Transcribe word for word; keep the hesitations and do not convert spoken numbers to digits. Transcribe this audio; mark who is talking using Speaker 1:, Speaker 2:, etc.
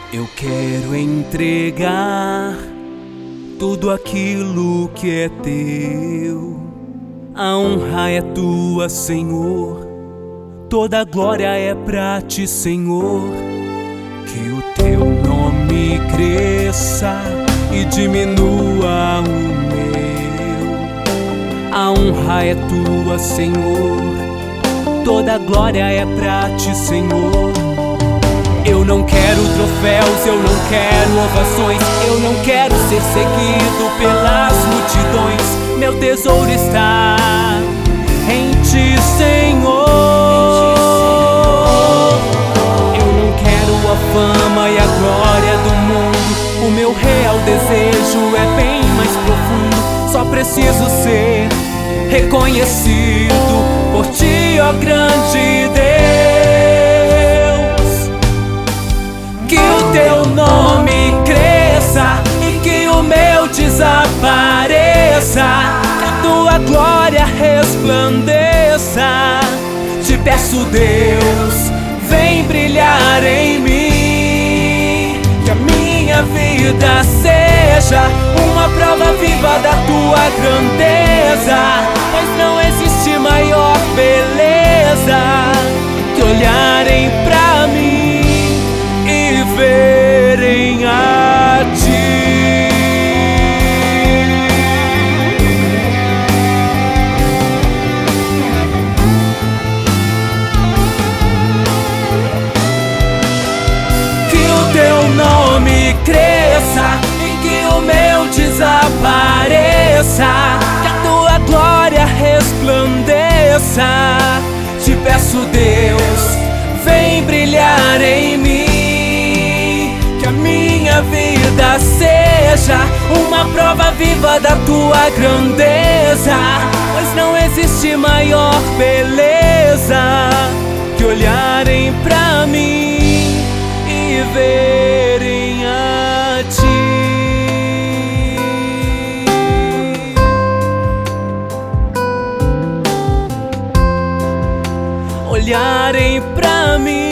Speaker 1: Eu quero entregar tudo aquilo que é teu. A honra é tua, Senhor. Toda a glória é pra ti, Senhor. Que o teu nome cresça e diminua o meu. A honra é tua, Senhor. Toda a glória é pra ti, Senhor. Eu não quero troféus, eu não quero ovações, eu não quero ser seguido pelas multidões. Meu tesouro está em ti, Senhor. Eu não quero a fama e a glória do mundo. O meu real desejo é bem mais profundo. Só preciso ser reconhecido por ti, ó grande Deus. Que o teu nome cresça e que o meu desapareça, que a tua glória resplandeça. Te peço, Deus, vem brilhar em mim, que a minha vida seja uma prova viva da tua grandeza, pois não existe maior beleza que olharem pra mim e verem a ti. Que o teu nome cresça e que o meu desapareça, que a tua glória resplandeça. Te peço, Deus, vem brilhar em mim, que a minha vida seja uma prova viva da tua grandeza, pois não existe maior beleza que olharem pra mim e verem a ti. Olharem pra mim